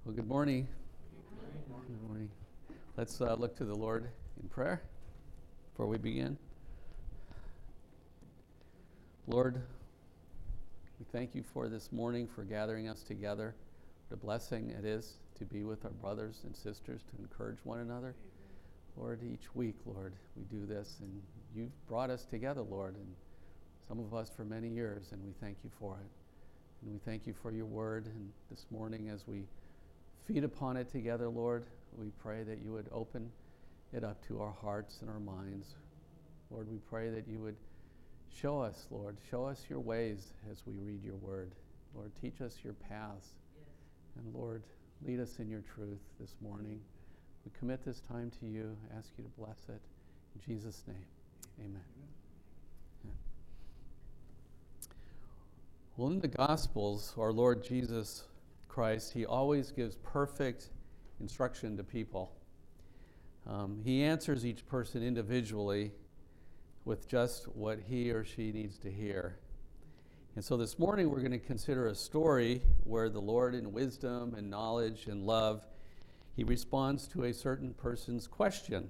Well, good morning. Good morning. Let's look to the Lord in prayer before we begin. Lord, we thank you for this morning, for gathering us together. What a blessing it is to be with our brothers and sisters, to encourage one another. Lord, each week, Lord, we do this, and you've brought us together, Lord, and some of us for many years, and we thank you for it. And we thank you for your word, and this morning as we feed upon it together, Lord, we pray that you would open it up to our hearts and our minds. Lord, we pray that you would show us, Lord, show us your ways as we read your word. Lord, teach us your paths. Yes. And Lord, lead us in your truth this morning. We commit this time to you, ask you to bless it. In Jesus' name, amen. Amen. Well, in the Gospels, our Lord Jesus Christ, he always gives perfect instruction to people. He answers each person individually with just what he or she needs to hear. And so this morning we're going to consider a story where the Lord, in wisdom and knowledge and love, he responds to a certain person's question.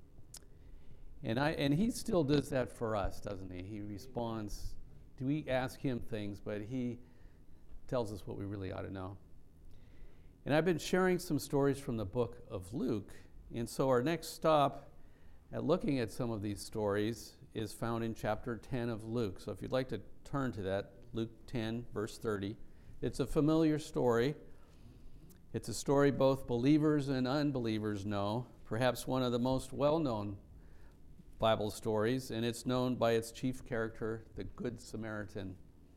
And he still does that for us, doesn't he? He responds. We ask him things, but he tells us what we really ought to know. And I've been sharing some stories from the book of Luke. And so our next stop at looking at some of these stories is found in chapter 10 of Luke. So if you'd like to turn to that, Luke 10, verse 30. It's a familiar story. It's a story both believers and unbelievers know, perhaps one of the most well-known Bible stories, and it's known by its chief character, the Good Samaritan.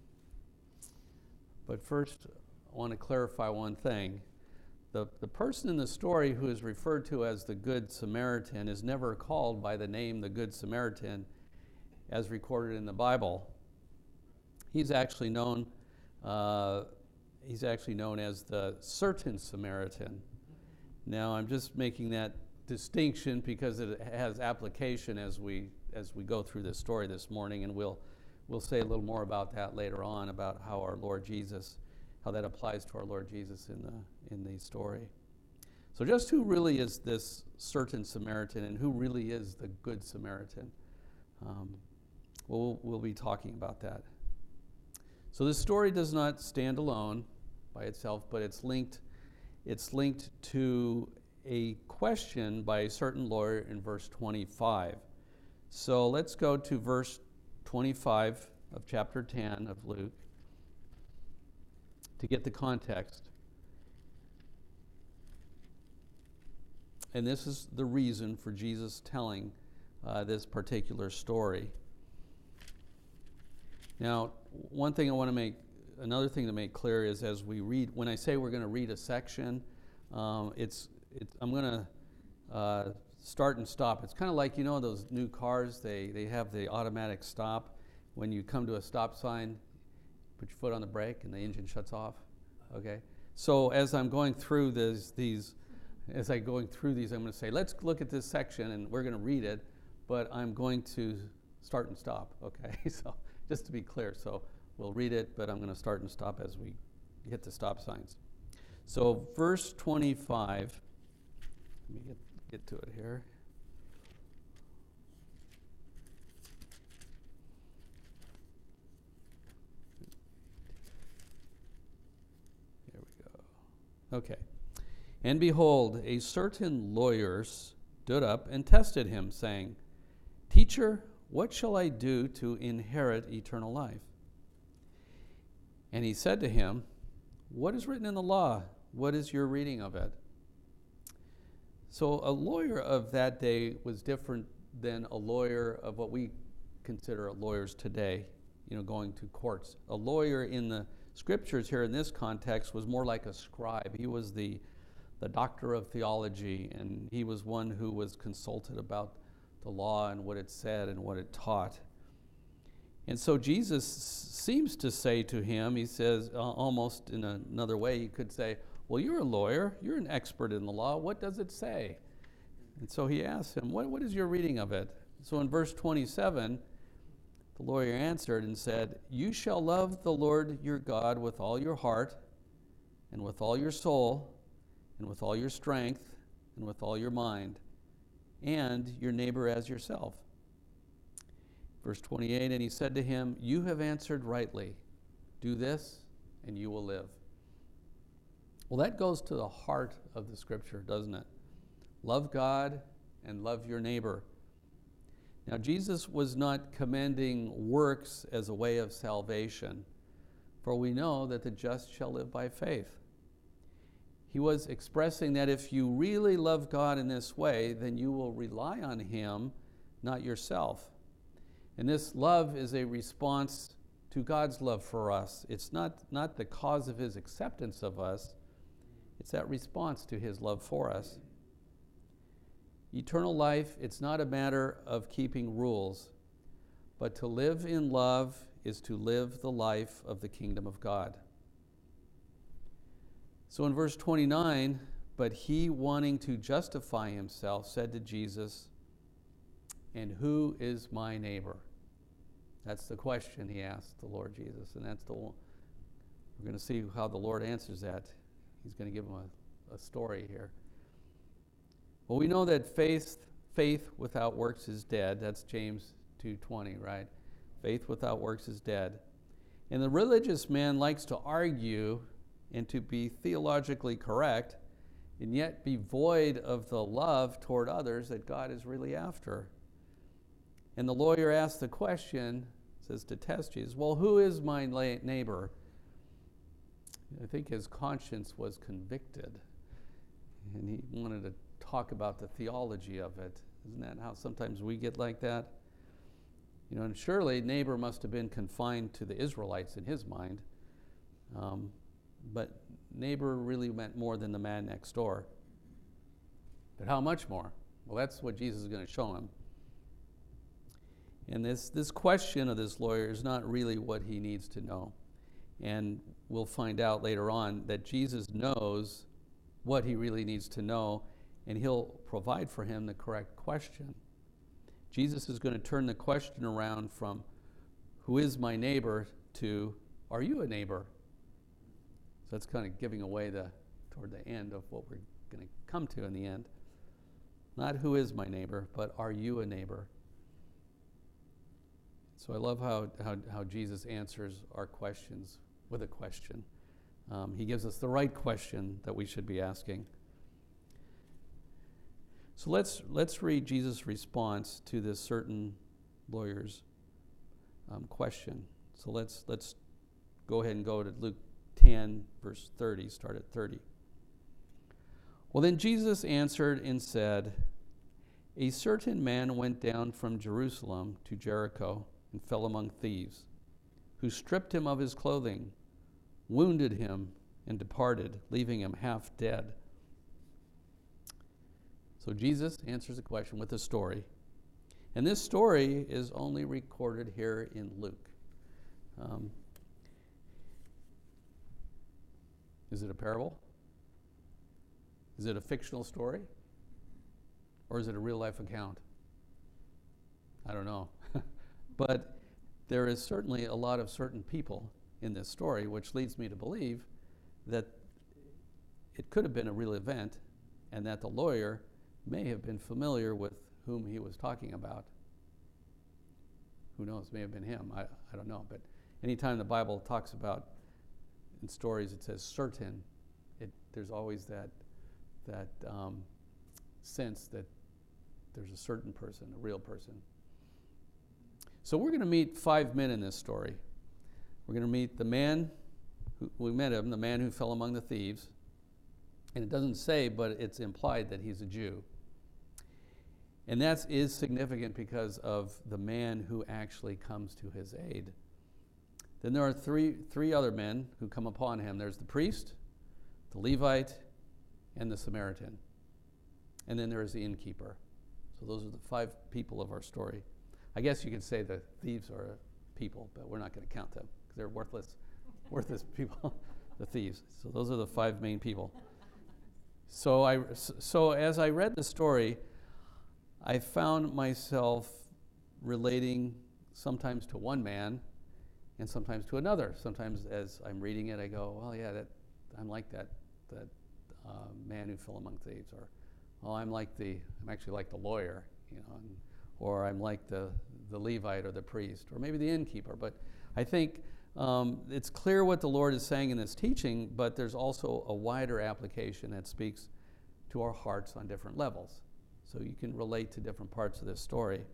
But first, I want to clarify one thing. The person in the story who is referred to as the Good Samaritan is never called by the name the Good Samaritan as recorded in the Bible. He's actually known as the Certain Samaritan. Now, I'm just making that distinction because it has application as we go through this story this morning, and we'll say a little more about that later on, about how our Lord Jesus, how that applies to our Lord Jesus in the story. So just who really is this Certain Samaritan, and who really is the Good Samaritan? We'll be talking about that. So this story does not stand alone by itself, but it's linked to a question by a certain lawyer in verse 25. So let's go to verse 25 of chapter 10 of Luke to get the context. And this is the reason for Jesus telling this particular story. Now, another thing to make clear is as we read, when I say we're going to read a section, I'm going to start and stop. It's kind of like, those new cars, they have the automatic stop. When you come to a stop sign, put your foot on the brake and the engine shuts off. Okay? So as I'm going through I'm going to say, let's look at this section and we're going to read it, but I'm going to start and stop. Okay? So just to be clear, so we'll read it, but I'm going to start and stop as we hit the stop signs. So verse 25, let me get to it here. There we go. Okay. And behold, a certain lawyer stood up and tested him, saying, "Teacher, what shall I do to inherit eternal life?" And he said to him, "What is written in the law? What is your reading of it?" So a lawyer of that day was different than a lawyer of what we consider lawyers today, going to courts. A lawyer in the scriptures here in this context was more like a scribe. He was the doctor of theology, and he was one who was consulted about the law and what it said and what it taught. And so Jesus seems to say to him, he says, almost in another way, he could say, well, you're a lawyer, you're an expert in the law, what does it say? And so he asks him, what is your reading of it? So in verse 27, the lawyer answered and said, "You shall love the Lord your God with all your heart and with all your soul and with all your strength, and with all your mind, and your neighbor as yourself. Verse 28, and he said to him, you have answered rightly. Do this, and you will live. Well, that goes to the heart of the scripture, doesn't it? Love God and love your neighbor. Now, Jesus was not commending works as a way of salvation, for we know that the just shall live by faith. He was expressing that if you really love God in this way, then you will rely on Him, not yourself. And this love is a response to God's love for us. It's not the cause of His acceptance of us. It's that response to His love for us. Eternal life, it's not a matter of keeping rules, but to live in love is to live the life of the kingdom of God. So in verse 29, but he, wanting to justify himself, said to Jesus, and who is my neighbor? That's the question he asked the Lord Jesus, and we're going to see how the Lord answers that. He's going to give him a story here. Well, we know that faith without works is dead. That's James 2:20, right? Faith without works is dead. And the religious man likes to argue and to be theologically correct, and yet be void of the love toward others that God is really after. And the lawyer asks the question, says to test Jesus, well, who is my neighbor? I think his conscience was convicted, and he wanted to talk about the theology of it. Isn't that how sometimes we get like that? You know, and surely neighbor must have been confined to the Israelites in his mind. But neighbor really meant more than the man next door. But how much more? Well, that's what Jesus is going to show him. And this question of this lawyer is not really what he needs to know. And we'll find out later on that Jesus knows what he really needs to know, and he'll provide for him the correct question. Jesus is going to turn the question around from, who is my neighbor, to, are you a neighbor? So that's kind of giving away toward the end of what we're going to come to in the end. Not who is my neighbor, but are you a neighbor? So I love how Jesus answers our questions with a question. He gives us the right question that we should be asking. So let's read Jesus' response to this certain lawyer's question. So let's go ahead and go to Luke 10, verse 30, start at 30. Well, then Jesus answered and said, a certain man went down from Jerusalem to Jericho and fell among thieves, who stripped him of his clothing, wounded him, and departed, leaving him half dead. So Jesus answers the question with a story. And this story is only recorded here in Luke. Is it a parable? Is it a fictional story? Or is it a real-life account? I don't know. But there is certainly a lot of certain people in this story, which leads me to believe that it could have been a real event, and that the lawyer may have been familiar with whom he was talking about. Who knows? May have been him. I don't know. But anytime the Bible talks about, in stories, it says certain, there's always that sense that there's a certain person, a real person. So we're going to meet 5 men in this story. We're going to meet the man, we met him, the man who fell among the thieves. And it doesn't say, but it's implied that he's a Jew. And that is significant because of the man who actually comes to his aid. Then there are three other men who come upon him. There's the priest, the Levite, and the Samaritan. And then there is the innkeeper. So those are the 5 people of our story. I guess you could say the thieves are people, but we're not going to count them because they're worthless people, the thieves. So those are the 5 main people. So as I read the story, I found myself relating sometimes to one man and sometimes to another. Sometimes as I'm reading it, I go, well, yeah, I'm like that man who fell among thieves, or oh, I'm actually like the lawyer, or I'm like the Levite or the priest, or maybe the innkeeper. But I think it's clear what the Lord is saying in this teaching, but there's also a wider application that speaks to our hearts on different levels. So you can relate to different parts of this story.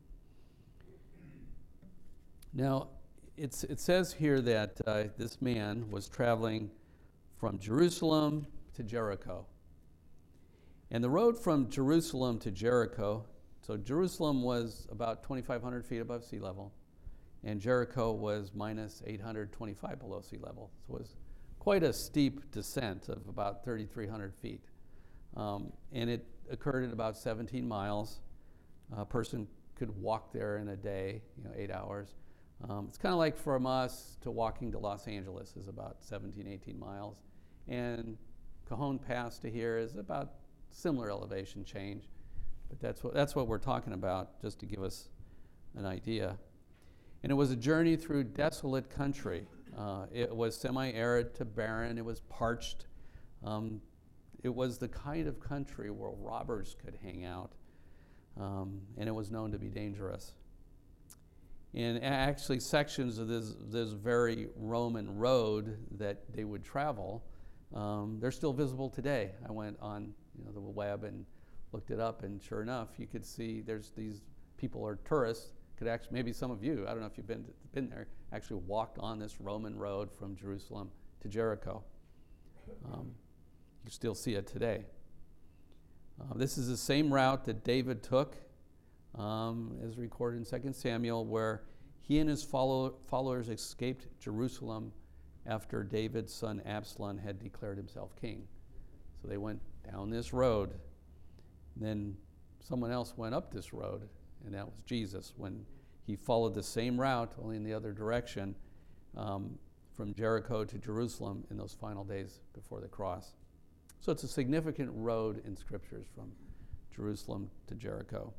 Now, it says here that this man was traveling from Jerusalem to Jericho. And the road from Jerusalem to Jericho, so Jerusalem was about 2,500 feet above sea level, and Jericho was minus 825 below sea level. So it was quite a steep descent of about 3,300 feet. And it occurred at about 17 miles. A person could walk there in a day, 8 hours. It's kind of like from us to walking to Los Angeles is about 17, 18 miles. And Cajon Pass to here is about similar elevation change. But that's what we're talking about, just to give us an idea. And it was a journey through desolate country. It was semi-arid to barren. It was parched. It was the kind of country where robbers could hang out. And it was known to be dangerous. And actually, sections of this very Roman road that they would travel, they're still visible today. I went on the web and looked it up, and sure enough, you could see there's these people or tourists could actually, maybe some of you, I don't know if you've been there, actually walked on this Roman road from Jerusalem to Jericho. You still see it today. This is the same route that David took, as recorded in 2 Samuel, where he and his followers escaped Jerusalem after David's son Absalom had declared himself king. So they went down this road. Then someone else went up this road, and that was Jesus, when he followed the same route, only in the other direction, from Jericho to Jerusalem in those final days before the cross. So it's a significant road in Scriptures from Jerusalem to Jericho.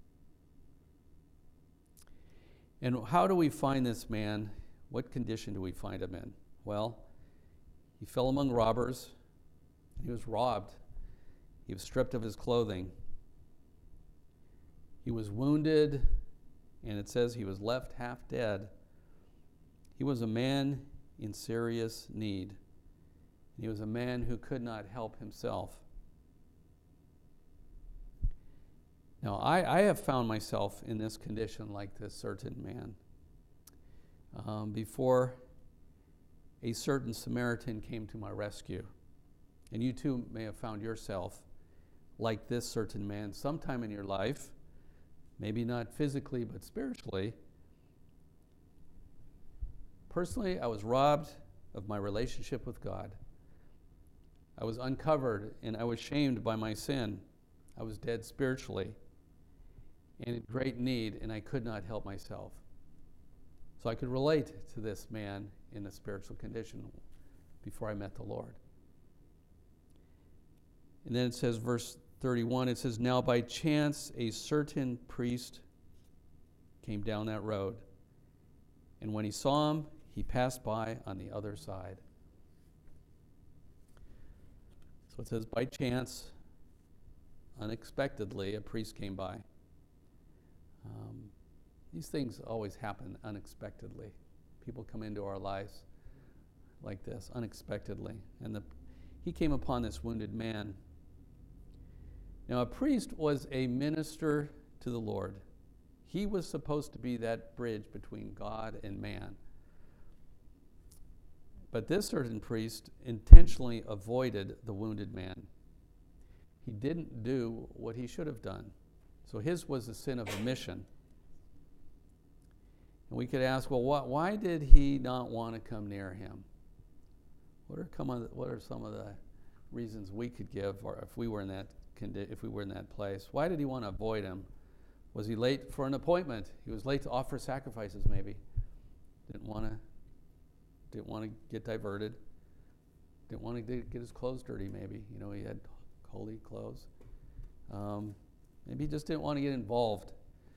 And how do we find this man? What condition do we find him in? Well, he fell among robbers. He was robbed. He was stripped of his clothing. He was wounded, and it says he was left half dead. He was a man in serious need. He was a man who could not help himself. Now, I have found myself in this condition like this certain man. Before a certain Samaritan came to my rescue. And you too may have found yourself like this certain man sometime in your life, maybe not physically, but spiritually. Personally, I was robbed of my relationship with God. I was uncovered and I was shamed by my sin. I was dead spiritually and in great need, and I could not help myself. So I could relate to this man in a spiritual condition before I met the Lord. And then it says, verse 31, it says, now by chance a certain priest came down that road, and when he saw him, he passed by on the other side. So it says, by chance, unexpectedly, a priest came by. These things always happen unexpectedly. People come into our lives like this, unexpectedly. And he came upon this wounded man. Now, a priest was a minister to the Lord. He was supposed to be that bridge between God and man. But this certain priest intentionally avoided the wounded man. He didn't do what he should have done. So his was the sin of omission. And we could ask, well, why did he not want to come near him? What are some of the reasons we could give, or if we were in that place? Why did he want to avoid him? Was he late for an appointment? He was late to offer sacrifices, maybe. Didn't want to get diverted. Didn't want to get his clothes dirty, maybe. He had holy clothes. Maybe he just didn't want to get involved.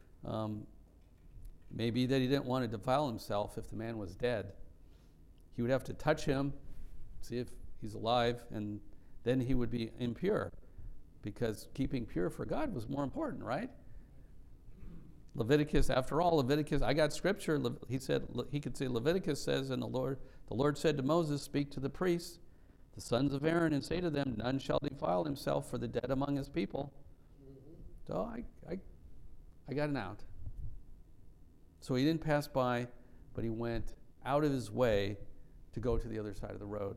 Maybe that he didn't want to defile himself if the man was dead. He would have to touch him, see if he's alive, and then he would be impure, because keeping pure for God was more important, right? Leviticus, after all, Leviticus, I got scripture. He said, he could say, Leviticus says, and the Lord said to Moses, speak to the priests, the sons of Aaron, and say to them, none shall defile himself for the dead among his people. So I got an out. So he didn't pass by, but he went out of his way to go to the other side of the road.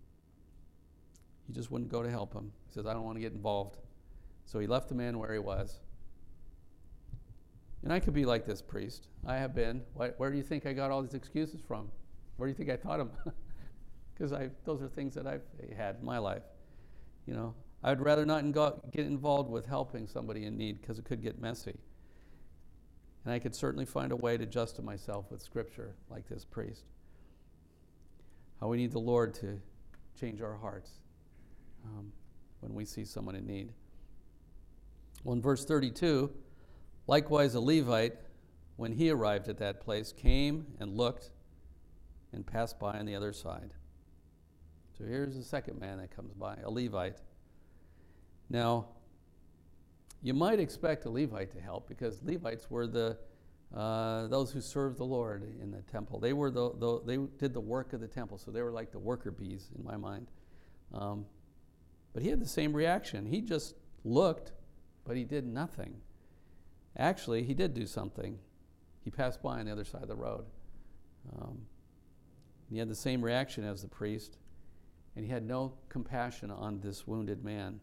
He just wouldn't go to help him. He says, I don't want to get involved. So he left the man where he was. And I could be like this priest. I have been. Where do you think I got all these excuses from? Where do you think I thought them? Because those are things that I've had in my life. You know, I'd rather not get involved with helping somebody in need, because it could get messy. And I could certainly find a way to justify myself with Scripture, like this priest. How we need the Lord to change our hearts when we see someone in need. Well, in verse 32, likewise a Levite, when he arrived at that place, came and looked and passed by on the other side. So here's the second man that comes by, a Levite. Now, you might expect a Levite to help, because Levites were those who served the Lord in the temple. They were they did the work of the temple, so they were like the worker bees in my mind. But he had the same reaction. He just looked, but he did nothing. Actually, he did do something. He passed by on the other side of the road. He had the same reaction as the priest, and he had no compassion on this wounded man.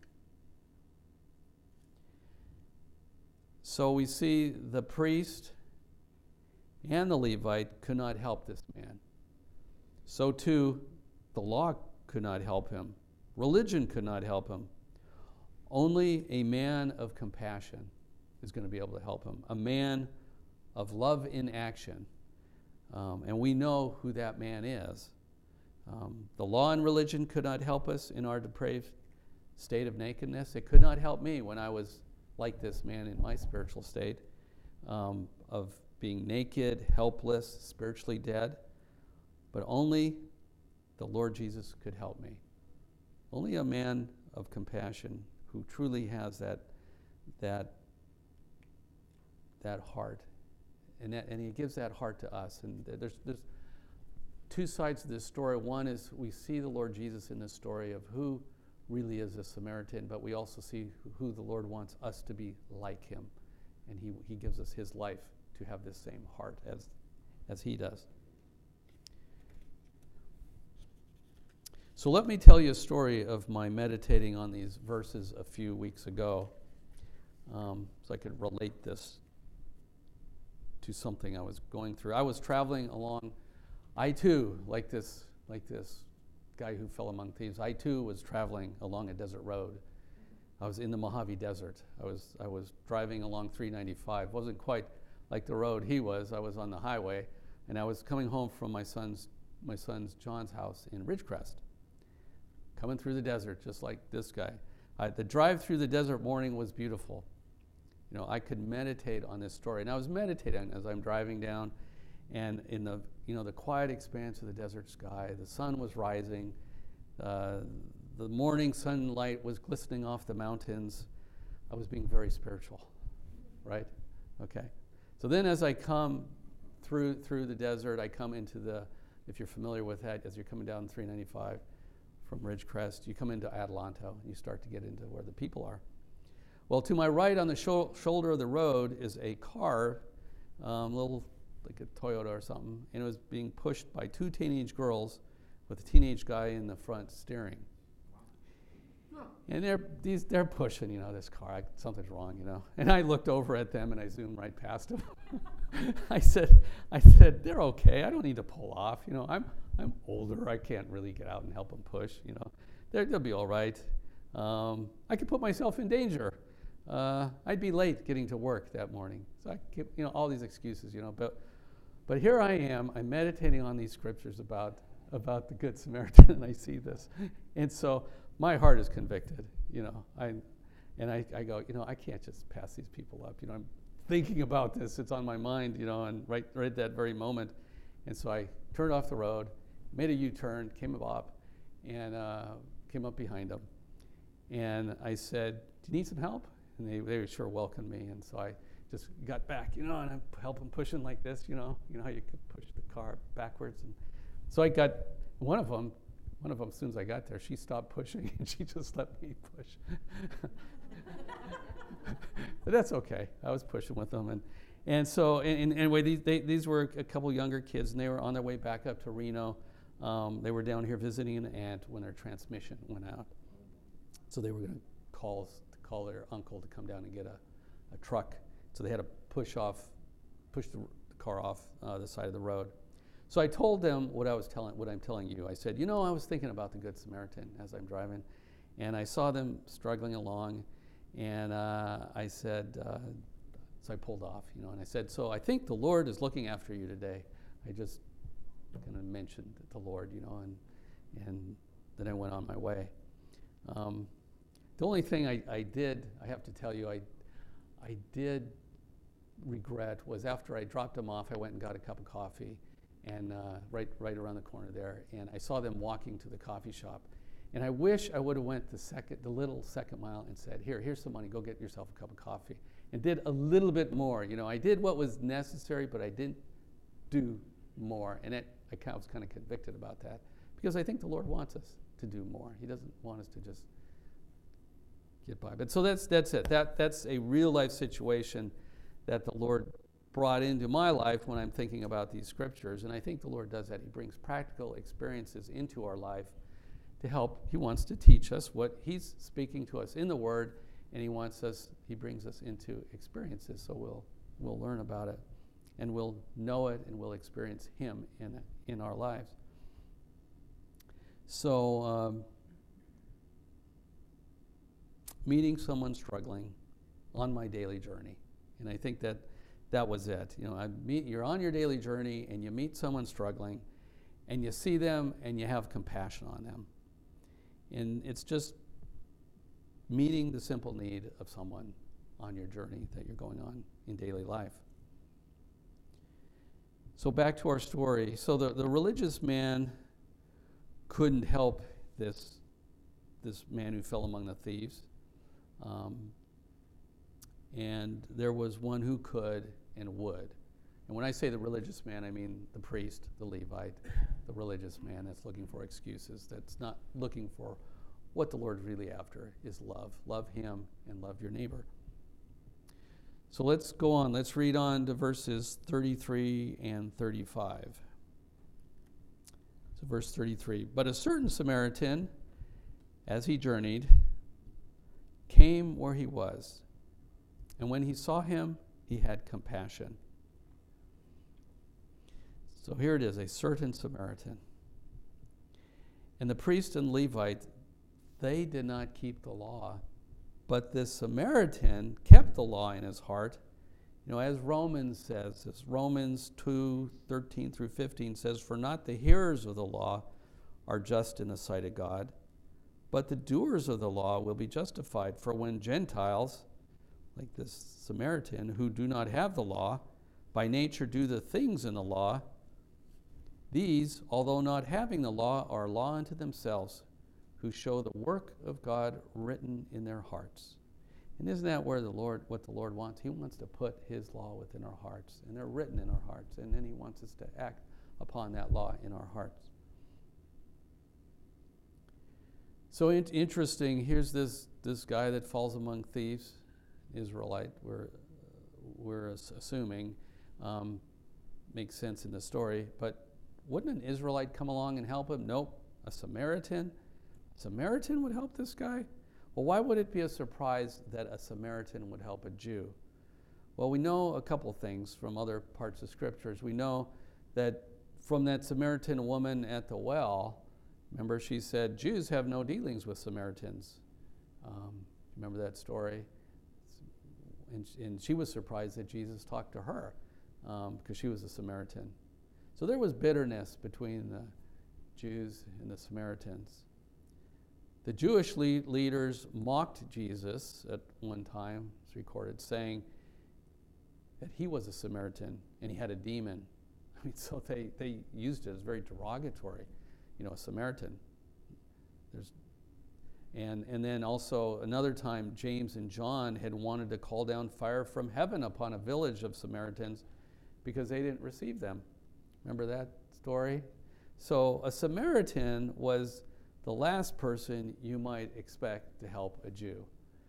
So we see the priest and the Levite could not help this man. So too, the law could not help him. Religion could not help him. Only a man of compassion is going to be able to help him. A man of love in action. And we know who that man is. The law and religion could not help us in our depraved state of nakedness. It could not help me when I was like this man in my spiritual state of being naked, helpless, spiritually dead. But only the Lord Jesus could help me. Only a man of compassion who truly has that heart, and he gives that heart to us. And there's two sides to this story. One is we see the Lord Jesus in this story of who really is a Samaritan, but we also see who the Lord wants us to be like him, and he gives us his life to have this same heart as he does. So let me tell you a story of my meditating on these verses a few weeks ago, so I could relate this to something I was going through. I was traveling along I-2, like this guy who fell among thieves. I too was traveling along a desert road. I was in the Mojave Desert. I was driving along 395. Wasn't quite like the road he was. I was on the highway, and I was coming home from my son's John's house in Ridgecrest. Coming through the desert, just like this guy. The drive through the desert morning was beautiful. You know, I could meditate on this story, and I was meditating as I'm driving down, and in the quiet expanse of the desert sky, the sun was rising, the morning sunlight was glistening off the mountains. I was being very spiritual, right? Okay. So then, as I come through the desert, I come into if you're familiar with that, as you're coming down 395 from Ridgecrest, you come into Adelanto, and you start to get into where the people are. Well, to my right on the shoulder of the road is a car, little like a Toyota or something, and it was being pushed by two teenage girls with a teenage guy in the front steering. And they're pushing, this car. Something's wrong, And I looked over at them and I zoomed right past them. I said, they're okay. I don't need to pull off. I'm older. I can't really get out and help them push. They'll be all right. I could put myself in danger. I'd be late getting to work that morning. So I keep, all these excuses, But here I am. I'm meditating on these scriptures about the Good Samaritan, and I see this, and so my heart is convicted. I go, I can't just pass these people up. I'm thinking about this. It's on my mind, and right at that very moment, and so I turned off the road, made a U-turn, came up, and came up behind them, And I said, do you need some help? And they sure welcomed me. And so I just got back, and I help them pushing like this, you know how you can push the car backwards. And so I got one of them, as soon as I got there, she stopped pushing and she just let me push. But that's okay. I was pushing with them. And so anyway, these were a couple younger kids, and they were on their way back up to Reno. They were down here visiting an aunt when their transmission went out. So they were going to call their uncle to come down and get a truck. So they had to push the car off the side of the road. So I told them what I'm telling you. I said, I was thinking about the Good Samaritan as I'm driving, and I saw them struggling along, and I said, so I pulled off, and I said, so I think the Lord is looking after you today. I just kind of mentioned the Lord, and then I went on my way. The only thing I did, I have to tell you, I did regret was after I dropped them off, I went and got a cup of coffee, and right around the corner there, and I saw them walking to the coffee shop, and I wish I would have went the little second mile and said, here's some money, go get yourself a cup of coffee, and did a little bit more. I did what was necessary, but I didn't do more, and I was kind of convicted about that, because I think the Lord wants us to do more. He doesn't want us to just get by. But so that's it. That's a real life situation that the Lord brought into my life when I'm thinking about these scriptures. And I think the Lord does that. He brings practical experiences into our life to help. He wants to teach us what He's speaking to us in the Word, and He brings us into experiences, so we'll learn about it, and we'll know it, and we'll experience Him in our lives. So, meeting someone struggling on my daily journey, and I think that was it. You're on your daily journey, and you meet someone struggling, and you see them, and you have compassion on them, and it's just meeting the simple need of someone on your journey that you're going on in daily life. So back to our story. So the religious man couldn't help this man who fell among the thieves. And there was one who could and would. And when I say the religious man, I mean the priest, the Levite, the religious man that's looking for excuses, that's not looking for what the Lord's really after is love. Love Him and love your neighbor. So let's go on. Let's read on to verses 33 and 35. So verse 33. But a certain Samaritan, as he journeyed, came where he was. And when he saw him, he had compassion. So here it is, a certain Samaritan. And the priest and Levite, they did not keep the law, but this Samaritan kept the law in his heart. As Romans says, as Romans 2:13 through 15 says, for not the hearers of the law are just in the sight of God, but the doers of the law will be justified. For when Gentiles, like this Samaritan, who do not have the law, by nature do the things in the law, these, although not having the law, are law unto themselves, who show the work of God written in their hearts. And isn't that what the Lord wants? He wants to put His law within our hearts, and they're written in our hearts, and then He wants us to act upon that law in our hearts. So interesting, here's this guy that falls among thieves, Israelite, we're assuming, makes sense in the story, but wouldn't an Israelite come along and help him? Nope. A Samaritan would help this guy? Well, why would it be a surprise that a Samaritan would help a Jew? Well, we know a couple things from other parts of scriptures. We know that from that Samaritan woman at the well, remember she said, Jews have no dealings with Samaritans. Remember that story? And she was surprised that Jesus talked to her because she was a Samaritan. So there was bitterness between the Jews and the Samaritans. The Jewish leaders mocked Jesus at one time, it's recorded, saying that he was a Samaritan and he had a demon. So they used it as very derogatory, a Samaritan. And then also another time, James and John had wanted to call down fire from heaven upon a village of Samaritans because they didn't receive them. Remember that story? So a Samaritan was the last person you might expect to help a Jew.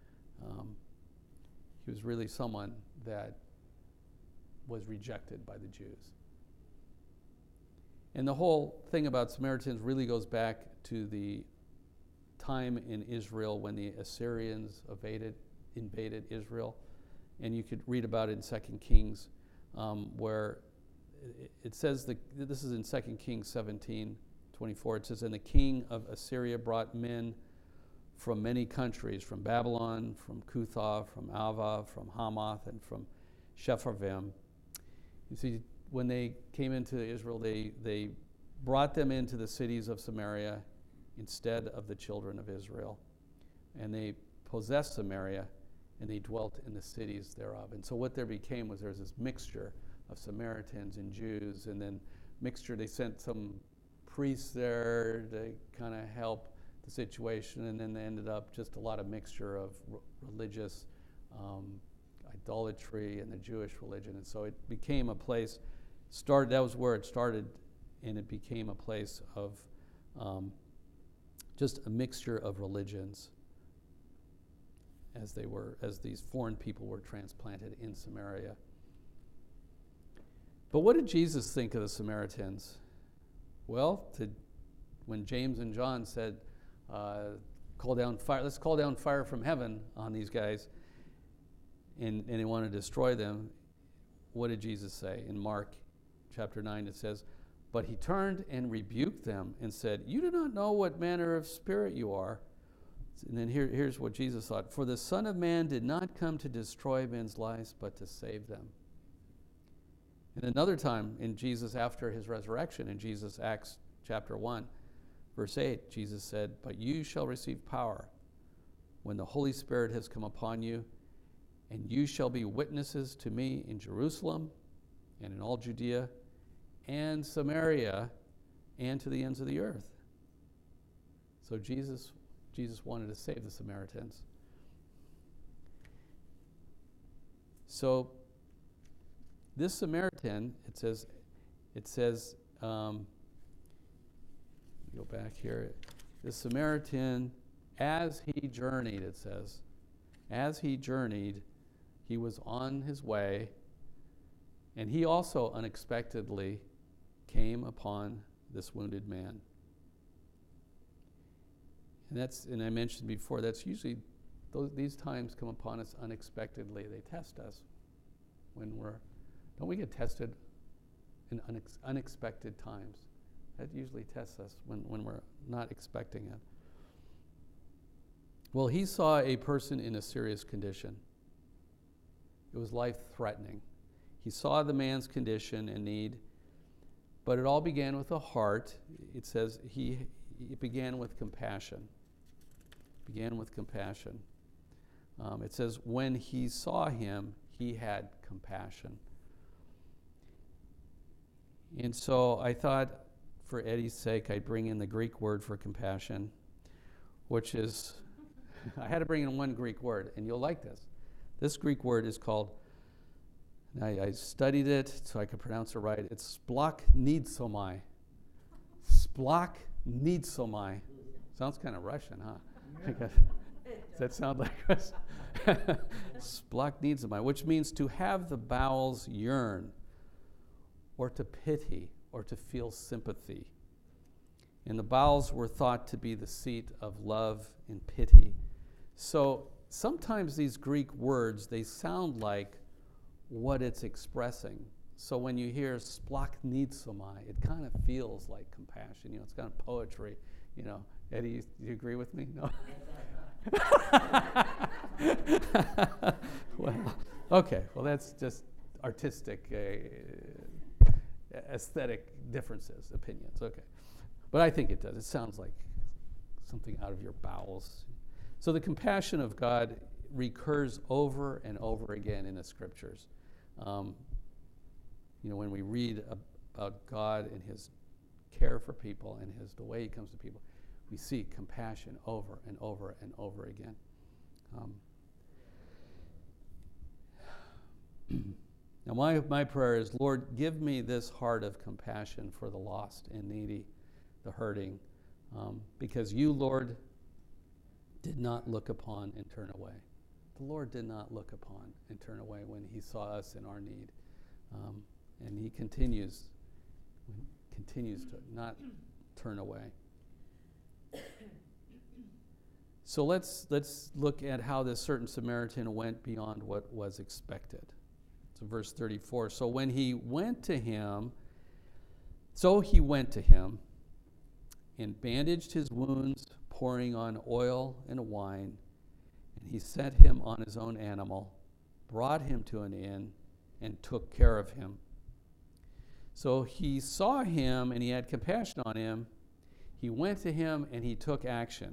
He was really someone that was rejected by the Jews. And the whole thing about Samaritans really goes back to the time in Israel when the Assyrians invaded Israel. And you could read about it in 2 Kings, where it says, this is in 2 Kings 17:24. It says, and the king of Assyria brought men from many countries, from Babylon, from Cutha, from Alva, from Hamath, and from Sepharvaim. You see, when they came into Israel, they brought them into the cities of Samaria instead of the children of Israel. And they possessed Samaria, and they dwelt in the cities thereof. And so what there became was there's this mixture of Samaritans and Jews, and then they sent some priests there to kind of help the situation, and then they ended up just a lot of mixture of religious idolatry and the Jewish religion. And so it became a place, that was where it started, and it became a place of just a mixture of religions as these foreign people were transplanted in Samaria. But what did Jesus think of the Samaritans? Well, when James and John said, call down fire, let's call down fire from heaven on these guys, and they want to destroy them, what did Jesus say? In Mark chapter 9 it says, but he turned and rebuked them and said, you do not know what manner of spirit you are. And then here's what Jesus thought. For the Son of Man did not come to destroy men's lives, but to save them. And another time in Jesus, after his resurrection, in Jesus Acts chapter 1, verse 8, Jesus said, but you shall receive power when the Holy Spirit has come upon you, and you shall be witnesses to me in Jerusalem and in all Judea and Samaria and to the ends of the earth. So Jesus wanted to save the Samaritans. So this Samaritan, it says, go back here. The Samaritan, as he journeyed, it says, as he journeyed, he was on his way, and he also unexpectedly came upon this wounded man. And I mentioned before, that's usually, these times come upon us unexpectedly. They test us when don't we get tested in unexpected times? That usually tests us when we're not expecting it. Well, he saw a person in a serious condition. It was life-threatening. He saw the man's condition and need, but it all began with a heart. It says it began with compassion. Began with compassion. It says, when he saw him, he had compassion. And so I thought, for Eddie's sake, I'd bring in the Greek word for compassion, which is, I had to bring in one Greek word, and you'll like this. This Greek word is called, I studied it so I could pronounce it right. It's splachnidsomai. Splachnidsomai. Sounds kind of Russian, huh? Does that sound like us? Splachnidsomai, which means to have the bowels yearn, or to pity, or to feel sympathy. And the bowels were thought to be the seat of love and pity. So sometimes these Greek words, they sound like what it's expressing. So when you hear splachnidsomai, it kind of feels like compassion. It's kind of poetry. Eddie, do you agree with me? No? Well, okay. Well, that's just artistic, aesthetic differences, opinions. Okay. But I think it does. It sounds like something out of your bowels. So the compassion of God recurs over and over again in the Scriptures. When we read about God and his care for people and the way he comes to people, we see compassion over and over and over again. Now my prayer is, Lord, give me this heart of compassion for the lost and needy, the hurting, because you, Lord, did not look upon and turn away. The Lord did not look upon and turn away when he saw us in our need. And he continues to not turn away. So let's look at how this certain Samaritan went beyond what was expected. So verse 34, so he went to him and bandaged his wounds, pouring on oil and wine, and he set him on his own animal, brought him to an inn, and took care of him. So he saw him and he had compassion on him. He went to him and he took action.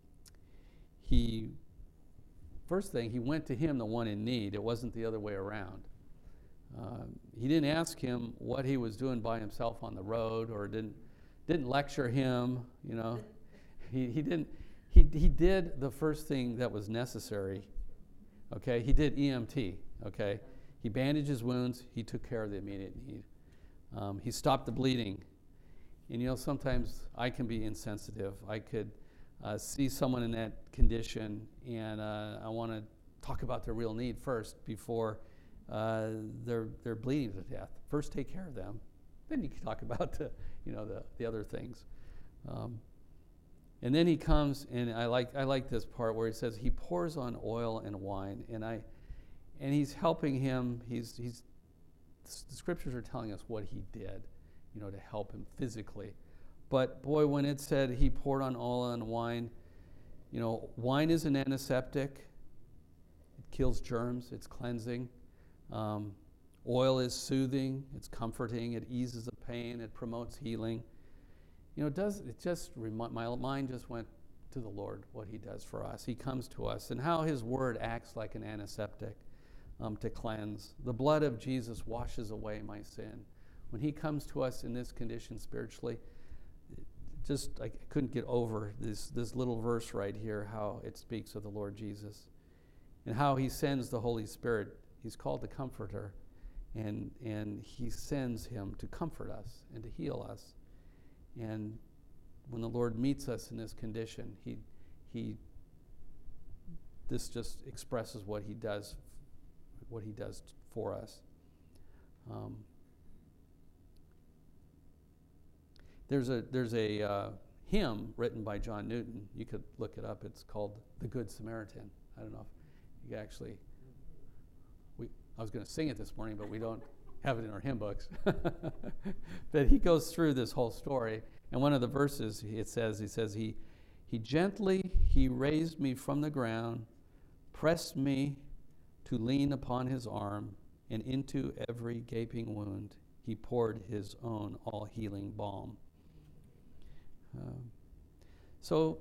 First thing, he went to him, the one in need. It wasn't the other way around. He didn't ask him what he was doing by himself on the road, or didn't lecture him. You know, he didn't. He did the first thing that was necessary. Okay, he did EMT. Okay, he bandaged his wounds. He took care of the immediate need. He stopped the bleeding. And you know, sometimes I can be insensitive. I could see someone in that condition, and I want to talk about their real need first before they're bleeding to death. First, take care of them. Then you can talk about the other things. And then he comes, and I like this part where he says he pours on oil and wine, and he's helping him. The scriptures are telling us what he did, to help him physically. But boy, when it said he poured on oil and wine, wine is an antiseptic. It kills germs. It's cleansing. Oil is soothing. It's comforting. It eases the pain. It promotes healing. My mind just went to the Lord, what he does for us. He comes to us, and how his word acts like an antiseptic to cleanse. The blood of Jesus washes away my sin. When he comes to us in this condition spiritually, I couldn't get over this little verse right here, how it speaks of the Lord Jesus and how he sends the Holy Spirit. He's called the Comforter, and he sends him to comfort us and to heal us. And when the Lord meets us in this condition, this just expresses what he does for us. There's a hymn written by John Newton. You could look it up. It's called "The Good Samaritan." I don't know if you actually. I was going to sing it this morning, but we don't have it in our hymn books. But he goes through this whole story, and one of the verses he says he gently raised me from the ground, pressed me to lean upon his arm, and into every gaping wound he poured his own all-healing balm. So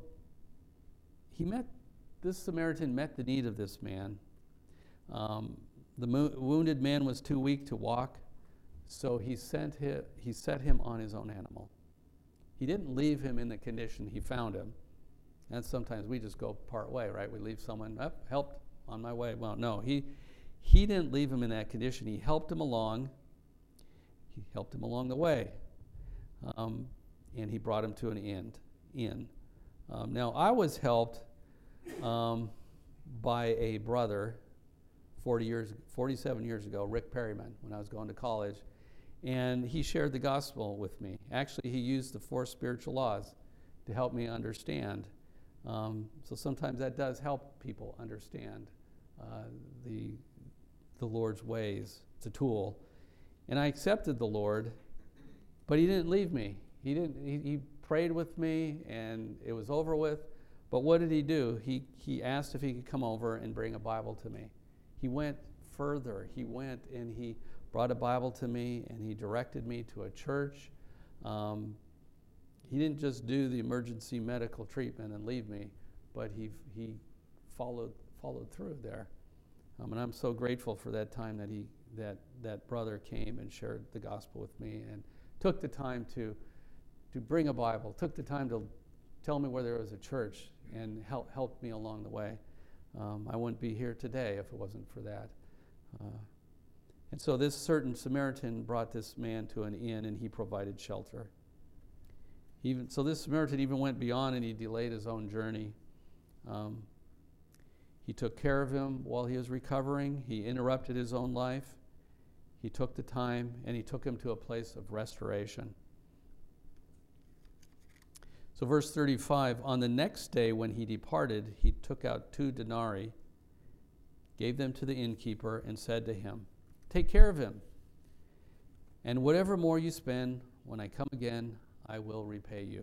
this Samaritan met the need of this man. The wounded man was too weak to walk, so he set him on his own animal. He didn't leave him in the condition he found him. And sometimes we just go part way, right? We leave someone, helped, on my way. Well, no, he didn't leave him in that condition. He helped him along. He helped him along the way. And he brought him to an inn. Now, I was helped by a brother 47 years ago, Rick Perryman, when I was going to college. And he shared the gospel with me. Actually, he used the 4 spiritual laws to help me understand. So sometimes that does help people understand the Lord's ways. It's a tool. And I accepted the Lord, but he didn't leave me. He prayed with me, and it was over with. But what did he do? He asked if he could come over and bring a Bible to me. He went further. He went and he brought a Bible to me, and he directed me to a church. He didn't just do the emergency medical treatment and leave me, but he followed through there. And I'm so grateful for that time that brother came and shared the gospel with me and took the time to bring a Bible, took the time tell me where there was a church and helped me along the way. I wouldn't be here today if it wasn't for that. And so this certain Samaritan brought this man to an inn, and he provided shelter. So this Samaritan even went beyond, and he delayed his own journey. He took care of him while he was recovering. He interrupted his own life. He took the time, and he took him to a place of restoration. So verse 35, on the next day when he departed, he took out 2 denarii, gave them to the innkeeper, and said to him, take care of him, and whatever more you spend, when I come again, I will repay you.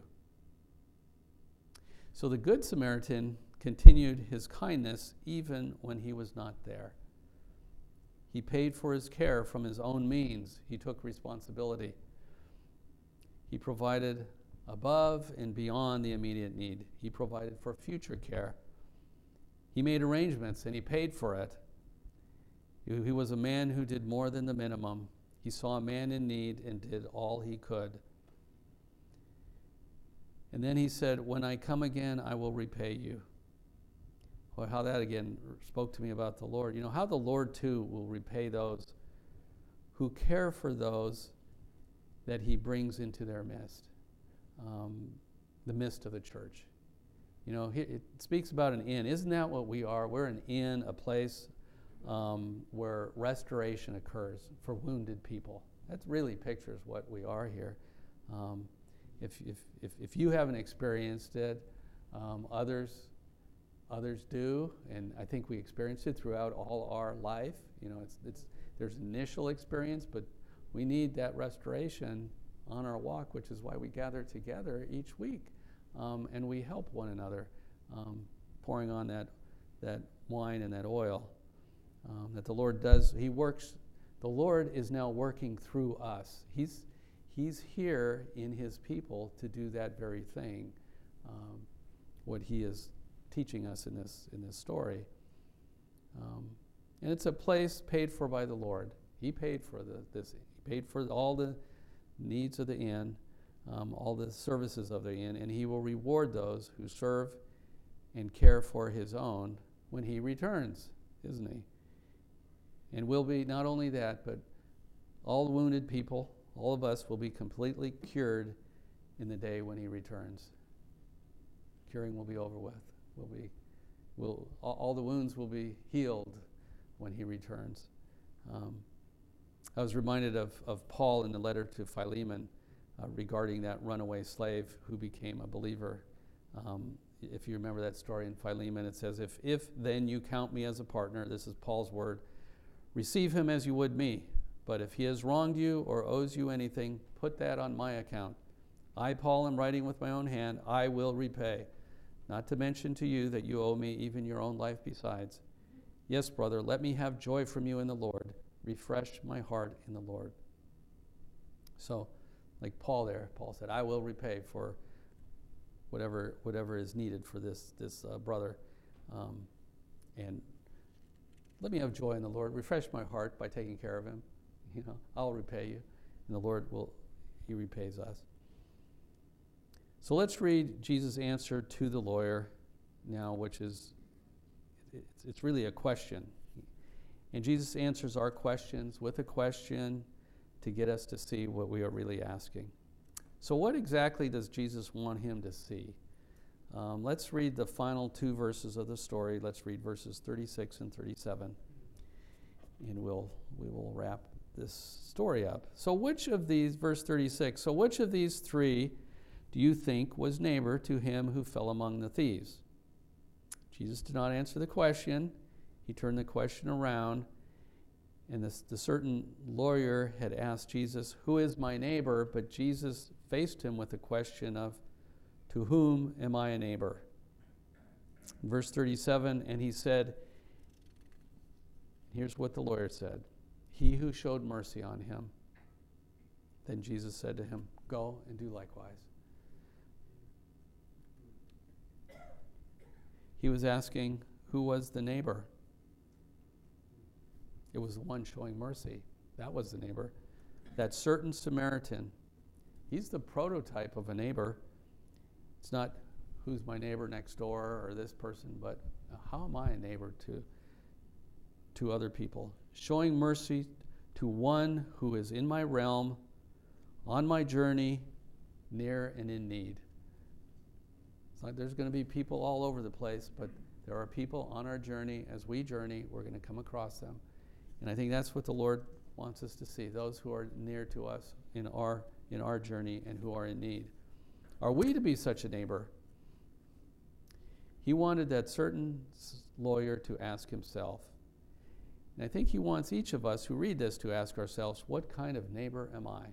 So the Good Samaritan continued his kindness even when he was not there. He paid for his care from his own means. He took responsibility. He provided above and beyond the immediate need. He provided for future care. He made arrangements and he paid for it. He was a man who did more than the minimum. He saw a man in need and did all he could. And then he said, when I come again, I will repay you. Well, how that again spoke to me about the Lord. You know, how the Lord too will repay those who care for those that he brings into their midst, the midst of the church. You know, it speaks about an inn. Isn't that what we are? We're an inn, a place where restoration occurs for wounded people. That really pictures what we are here. If you haven't experienced it, others do, and I think we experienced it throughout all our life. You know, there's initial experience, but we need that restoration on our walk, which is why we gather together each week, and we help one another, pouring on that wine and that oil that the Lord does. He works. The Lord is now working through us. He's here in his people to do that very thing, what he is teaching us in this story. And it's a place paid for by the Lord. He paid for this. He paid for all the needs of the inn, all the services of the inn, and he will reward those who serve and care for his own when he returns, isn't he? And we'll be not only that, but all the wounded people, all of us will be completely cured in the day when he returns. Curing will be over with. All the wounds will be healed when he returns. I was reminded of Paul in the letter to Philemon regarding that runaway slave who became a believer. If you remember that story in Philemon, it says, if then you count me as a partner, this is Paul's word, receive him as you would me. But if he has wronged you or owes you anything, put that on my account. I, Paul, am writing with my own hand, I will repay. Not to mention to you that you owe me even your own life besides. Yes, brother, let me have joy from you in the Lord. Refresh my heart in the Lord. So, like Paul there, Paul said, I will repay for whatever is needed for this brother. And let me have joy in the Lord. Refresh my heart by taking care of him. You know, I'll repay you. And the Lord he repays us. So let's read Jesus' answer to the lawyer now, which is, it's really a question. And Jesus answers our questions with a question to get us to see what we are really asking. So what exactly does Jesus want him to see? Let's read the final 2 verses of the story. Let's read verses 36 and 37. And we will wrap this story up. So verse 36, so which of these 3 do you think was neighbor to him who fell among the thieves? Jesus did not answer the question. He turned the question around, and the certain lawyer had asked Jesus, who is my neighbor? But Jesus faced him with the question of, to whom am I a neighbor? Verse 37, and he said, here's what the lawyer said, he who showed mercy on him. Then Jesus said to him, go and do likewise. He was asking, who was the neighbor? It was the one showing mercy. That was the neighbor. That certain Samaritan. He's the prototype of a neighbor. It's not who's my neighbor next door or this person, but how am I a neighbor to other people? Showing mercy to one who is in my realm, on my journey, near and in need. It's like there's going to be people all over the place, but there are people on our journey. As we journey, we're going to come across them. And I think that's what the Lord wants us to see, those who are near to us in our journey and who are in need. Are we to be such a neighbor? He wanted that certain lawyer to ask himself. And I think he wants each of us who read this to ask ourselves, what kind of neighbor am I?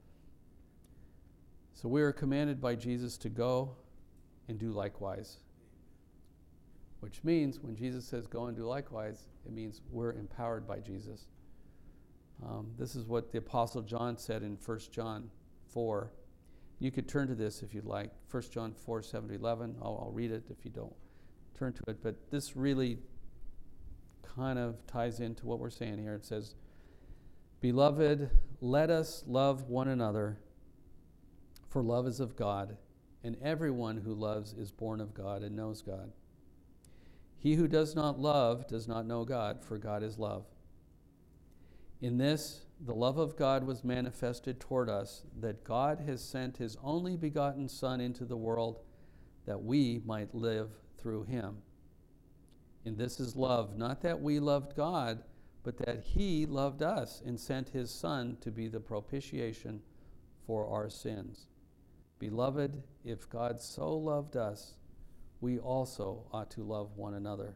So we are commanded by Jesus to go and do likewise. Which means when Jesus says go and do likewise, it means we're empowered by Jesus. This is what the Apostle John said in 1 John 4. You could turn to this if you'd like. 1 John 4, 7-11. I'll read it if you don't turn to it. But this really kind of ties into what we're saying here. It says, Beloved, let us love one another, for love is of God, and everyone who loves is born of God and knows God. He who does not love does not know God, for God is love. In this, the love of God was manifested toward us, that God has sent his only begotten Son into the world, that we might live through him. And this is love, not that we loved God, but that he loved us and sent his Son to be the propitiation for our sins. Beloved, if God so loved us, we also ought to love one another.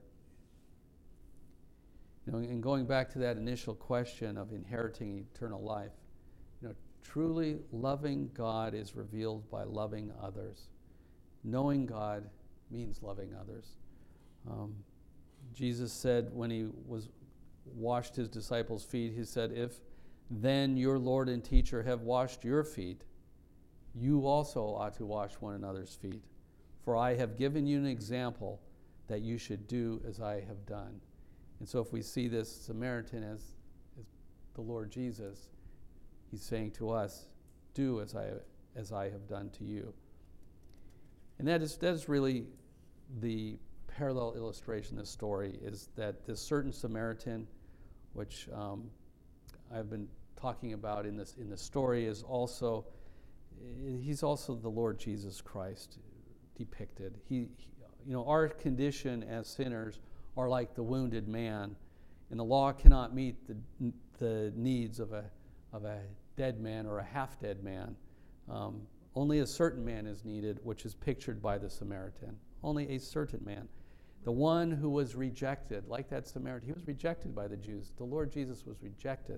And going back to that initial question of inheriting eternal life, truly loving God is revealed by loving others. Knowing God means loving others. Jesus said when he washed his disciples' feet, he said, if then your Lord and teacher have washed your feet, you also ought to wash one another's feet. For I have given you an example that you should do as I have done. And so if we see this Samaritan as the Lord Jesus, he's saying to us, do as I have done to you. And that is really the parallel illustration of this story, is that this certain Samaritan, which I've been talking about in the story, is also, he's also the Lord Jesus Christ depicted. Our condition as sinners are like the wounded man, and the law cannot meet the needs of a dead man or a half-dead man. Only a certain man is needed, which is pictured by the Samaritan. Only a certain man. The one who was rejected, like that Samaritan, he was rejected by the Jews. The Lord Jesus was rejected.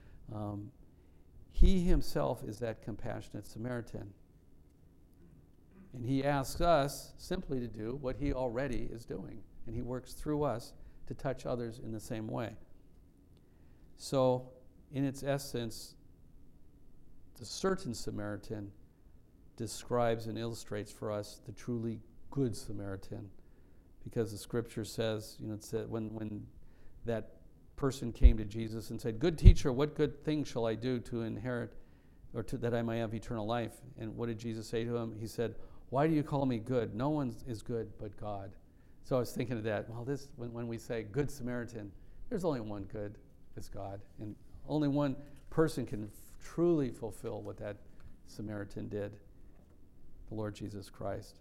He himself is that compassionate Samaritan. And he asks us simply to do what he already is doing. And he works through us to touch others in the same way. So, in its essence, the certain Samaritan describes and illustrates for us the truly good Samaritan. Because the scripture says, it said when that person came to Jesus and said, Good teacher, what good thing shall I do to inherit, or that I may have eternal life? And what did Jesus say to him? He said, Why do you call me good? No one is good but God. So I was thinking of that. Well, when we say good Samaritan, there's only one good, it's God. And only one person can truly fulfill what that Samaritan did, the Lord Jesus Christ.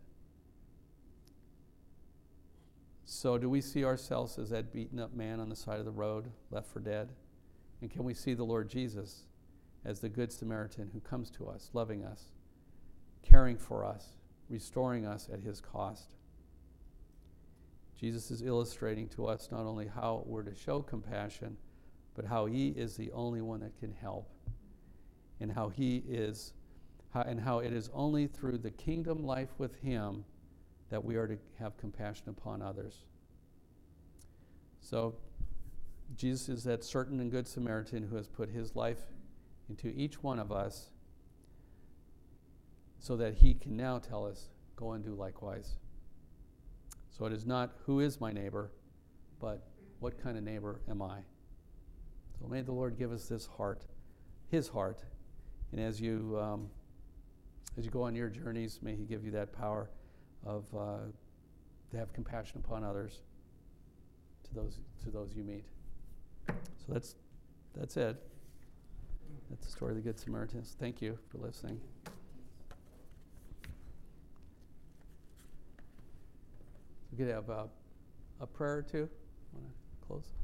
So do we see ourselves as that beaten up man on the side of the road, left for dead? And can we see the Lord Jesus as the good Samaritan who comes to us, loving us, caring for us, restoring us at his cost? Jesus is illustrating to us not only how we're to show compassion, but how he is the only one that can help, and how it is only through the kingdom life with him that we are to have compassion upon others. So Jesus is that certain and good Samaritan who has put his life into each one of us so that he can now tell us, go and do likewise. So it is not who is my neighbor, but what kind of neighbor am I? So may the Lord give us this heart, his heart, and as you go on your journeys, may he give you that power to have compassion upon others, to those you meet. So that's it. That's the story of the Good Samaritans. Thank you for listening. We could have a prayer or two. Want to close?